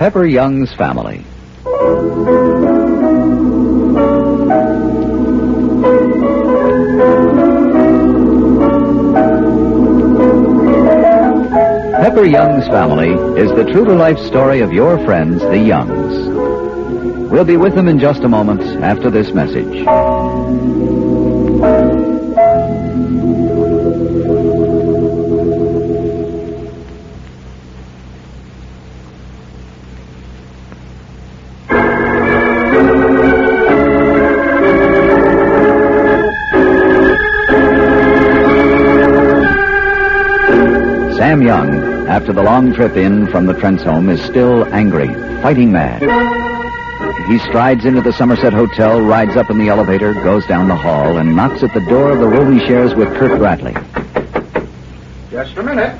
Pepper Young's Family. Pepper Young's Family is the true-to-life story of your friends, the Youngs. We'll be with them in just a moment after this message. Sam Young, after the long trip in from the Trent's home, is still angry, fighting mad. He strides into the Somerset Hotel, rides up in the elevator, goes down the hall, and knocks at the door of the room he shares with Kurt Bradley. Just a minute.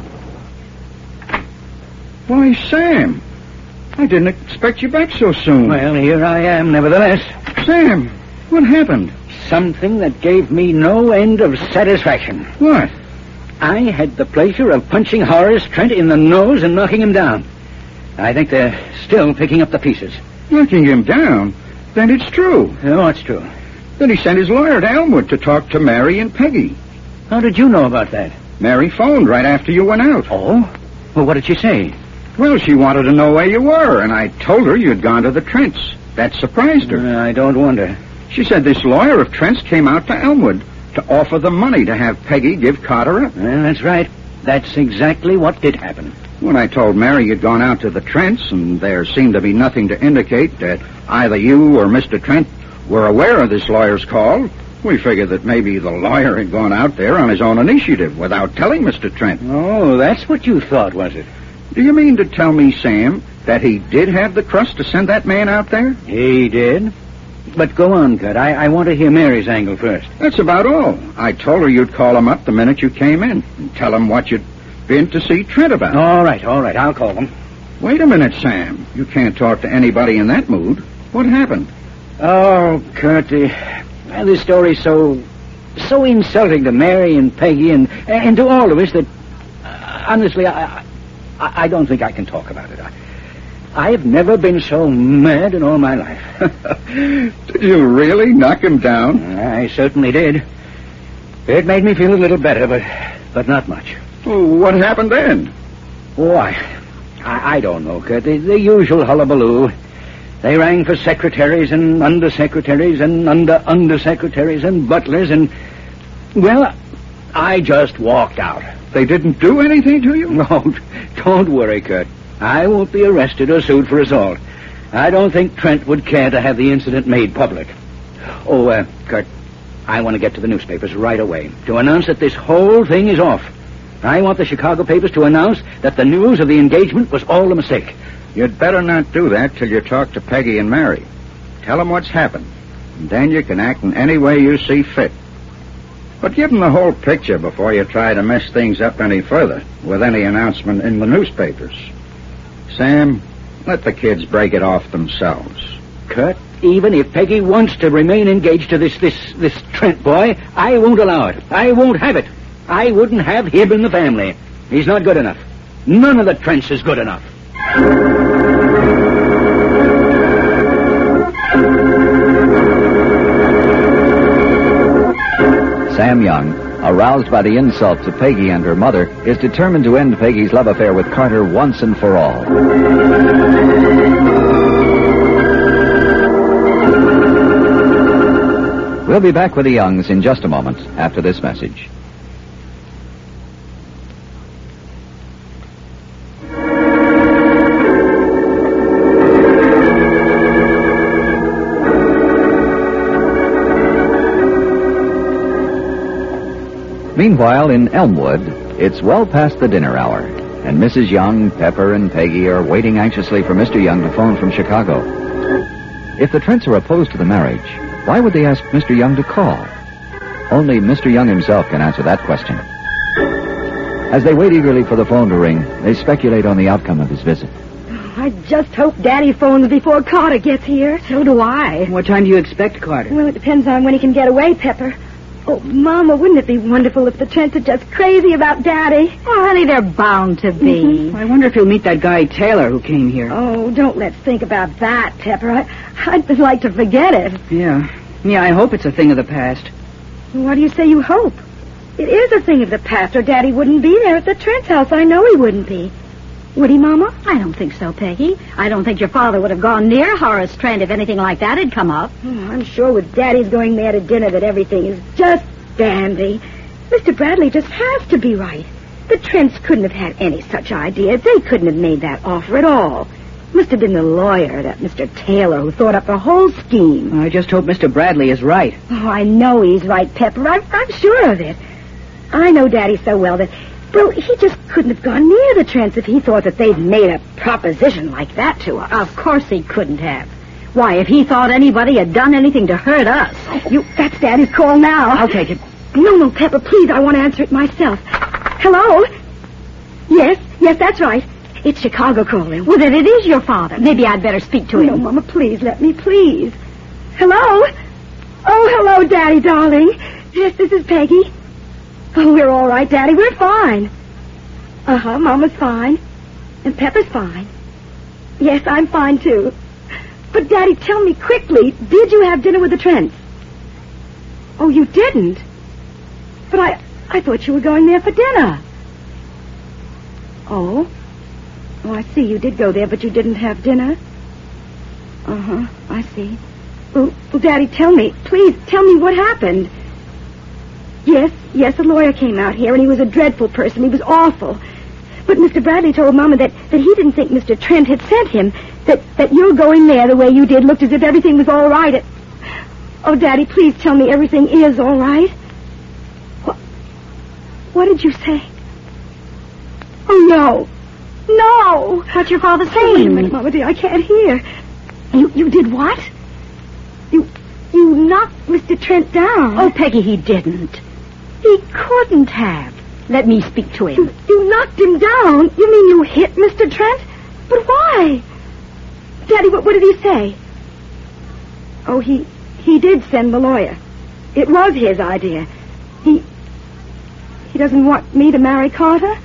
Why, Sam, I didn't expect you back so soon. Well, here I am, nevertheless. Sam, what happened? Something that gave me no end of satisfaction. What? I had the pleasure of punching Horace Trent in the nose and knocking him down. I think they're still picking up the pieces. Knocking him down? Then it's true. Oh, it's true. Then he sent his lawyer to Elmwood to talk to Mary and Peggy. How did you know about that? Mary phoned right after you went out. Oh? Well, what did she say? Well, she wanted to know where you were, and I told her you'd gone to the Trents. That surprised her. I don't wonder. She said this lawyer of Trent's came out to Elmwood to offer the money to have Peggy give Carter up. Well, that's right. That's exactly what did happen. When I told Mary you'd gone out to the Trents, and there seemed to be nothing to indicate that either you or Mr. Trent were aware of this lawyer's call, we figured that maybe the lawyer had gone out there on his own initiative without telling Mr. Trent. Oh, that's what you thought, was it? Do you mean to tell me, Sam, that he did have the crust to send that man out there? He did. But go on, Kurt. I want to hear Mary's angle first. That's about all. I told her you'd call him up the minute you came in and tell him what you'd been to see Trent about. All right. I'll call them. Wait a minute, Sam. You can't talk to anybody in that mood. What happened? Oh, Kurt, this story's so insulting to Mary and Peggy and to all of us that, honestly, I don't think I can talk about it. I've never been so mad in all my life. Did you really knock him down? I certainly did. It made me feel a little better, but not much. Well, what happened then? Oh, I don't know, Kurt. The usual hullabaloo. They rang for secretaries and undersecretaries and undersecretaries and butlers and... Well, I just walked out. They didn't do anything to you? No, don't worry, Kurt. I won't be arrested or sued for assault. I don't think Trent would care to have the incident made public. Oh, Kurt, I want to get to the newspapers right away to announce that this whole thing is off. I want the Chicago papers to announce that the news of the engagement was all a mistake. You'd better not do that till you talk to Peggy and Mary. Tell them what's happened, and then you can act in any way you see fit. But give them the whole picture before you try to mess things up any further with any announcement in the newspapers. Sam, let the kids break it off themselves. Kurt, even if Peggy wants to remain engaged to this Trent boy, I won't allow it. I won't have it. I wouldn't have him in the family. He's not good enough. None of the Trents is good enough. Sam Young, aroused by the insult to Peggy and her mother, is determined to end Peggy's love affair with Carter once and for all. We'll be back with the Youngs in just a moment after this message. Meanwhile, in Elmwood, it's well past the dinner hour, and Mrs. Young, Pepper, and Peggy are waiting anxiously for Mr. Young to phone from Chicago. If the Trents are opposed to the marriage, why would they ask Mr. Young to call? Only Mr. Young himself can answer that question. As they wait eagerly for the phone to ring, they speculate on the outcome of his visit. I just hope Daddy phones before Carter gets here. So do I. What time do you expect Carter? Well, it depends on when he can get away, Pepper. Oh, Mama, wouldn't it be wonderful if the Trents are just crazy about Daddy? Oh, honey, they're bound to be. I wonder if he'll meet that guy Taylor who came here. Oh, don't let's think about that, Pepper. I'd just like to forget it. Yeah, I hope it's a thing of the past. Why do you say you hope? It is a thing of the past, or Daddy wouldn't be there at the Trent's house. I know he wouldn't be. Would he, Mama? I don't think so, Peggy. I don't think your father would have gone near Horace Trent if anything like that had come up. Oh, I'm sure with Daddy's going there to dinner that everything is just dandy. Mr. Bradley just has to be right. The Trents couldn't have had any such idea. They couldn't have made that offer at all. Must have been the lawyer, that Mr. Taylor, who thought up the whole scheme. I just hope Mr. Bradley is right. Oh, I know he's right, Pepper. I'm sure of it. I know Daddy so well that... Well, he just couldn't have gone near the Trents if he thought that they'd made a proposition like that to us. Of course he couldn't have. Why, if he thought anybody had done anything to hurt us... That's Daddy's call now. I'll take it. No, Pepper, please, I want to answer it myself. Hello? Yes, that's right. It's Chicago calling. Well, then it is your father. Maybe I'd better speak to him. No, Mama, please, let me, please. Hello? Oh, hello, Daddy, darling. Yes, this is Peggy. Oh, we're all right, Daddy. We're fine. Uh-huh, Mama's fine. And Pepper's fine. Yes, I'm fine, too. But, Daddy, tell me quickly, did you have dinner with the Trents? Oh, you didn't? But I thought you were going there for dinner. Oh? Oh, I see. You did go there, but you didn't have dinner? Uh-huh, I see. Well, Daddy, tell me. Please, tell me what happened. Yes, the lawyer came out here, and he was a dreadful person. He was awful. But Mr. Bradley told Mama that he didn't think Mr. Trent had sent him, that your going there the way you did looked as if everything was all right. Oh, Daddy, please tell me everything is all right. What did you say? Oh, no. No! What's your father saying? Wait a minute, Mama, dear, I can't hear. You did what? You knocked Mr. Trent down. Oh, Peggy, he didn't. He couldn't have. Let me speak to him. You knocked him down? You mean you hit Mr. Trent? But why? Daddy, what did he say? Oh, he did send the lawyer. It was his idea. He doesn't want me to marry Carter?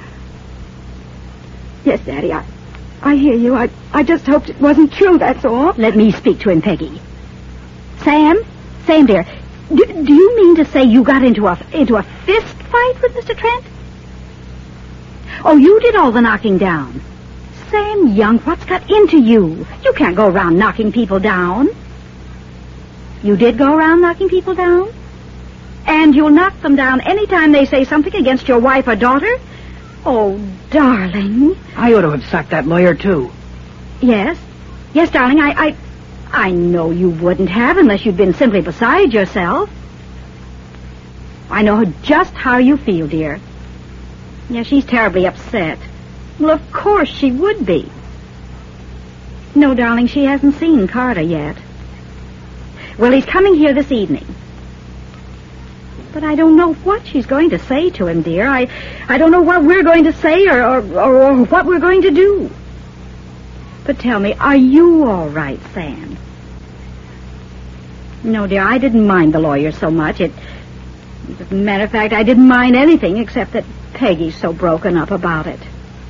Yes, Daddy, I hear you. I just hoped it wasn't true, that's all. Let me speak to him, Peggy. Sam, dear, do you mean to say you got into a fist fight with Mr. Trent? Oh, you did all the knocking down. Sam Young, what's got into you? You can't go around knocking people down. You did go around knocking people down? And you'll knock them down any time they say something against your wife or daughter? Oh, darling. I ought to have sacked that lawyer, too. Yes, darling, I know you wouldn't have unless you'd been simply beside yourself. I know just how you feel, dear. Yeah, she's terribly upset. Well, of course she would be. No, darling, she hasn't seen Carter yet. Well, he's coming here this evening. But I don't know what she's going to say to him, dear. I don't know what we're going to say or what we're going to do. But tell me, are you all right, Sam? No, dear, I didn't mind the lawyer so much. As a matter of fact, I didn't mind anything except that Peggy's so broken up about it.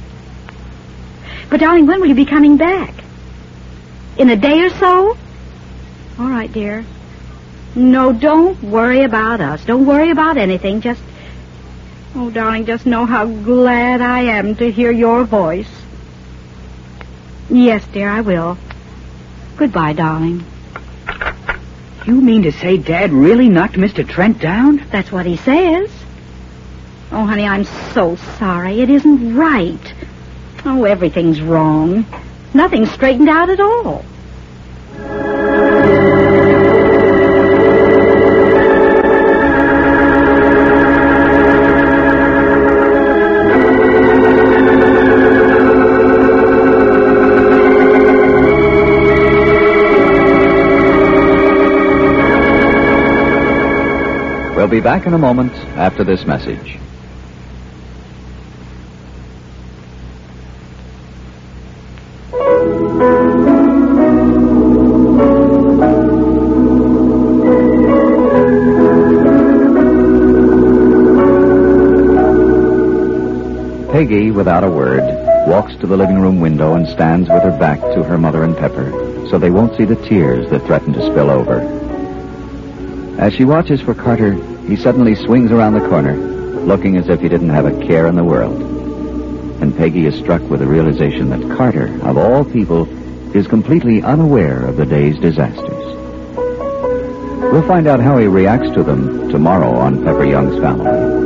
But, darling, when will you be coming back? In a day or so? All right, dear. No, don't worry about us. Don't worry about anything. Oh, darling, just know how glad I am to hear your voice. Yes, dear, I will. Goodbye, darling. You mean to say Dad really knocked Mr. Trent down? That's what he says. Oh, honey, I'm so sorry. It isn't right. Oh, everything's wrong. Nothing's straightened out at all. We'll be back in a moment after this message. Peggy, without a word, walks to the living room window and stands with her back to her mother and Pepper, so they won't see the tears that threaten to spill over. As she watches for Carter, he suddenly swings around the corner, looking as if he didn't have a care in the world. And Peggy is struck with the realization that Carter, of all people, is completely unaware of the day's disasters. We'll find out how he reacts to them tomorrow on Pepper Young's Family.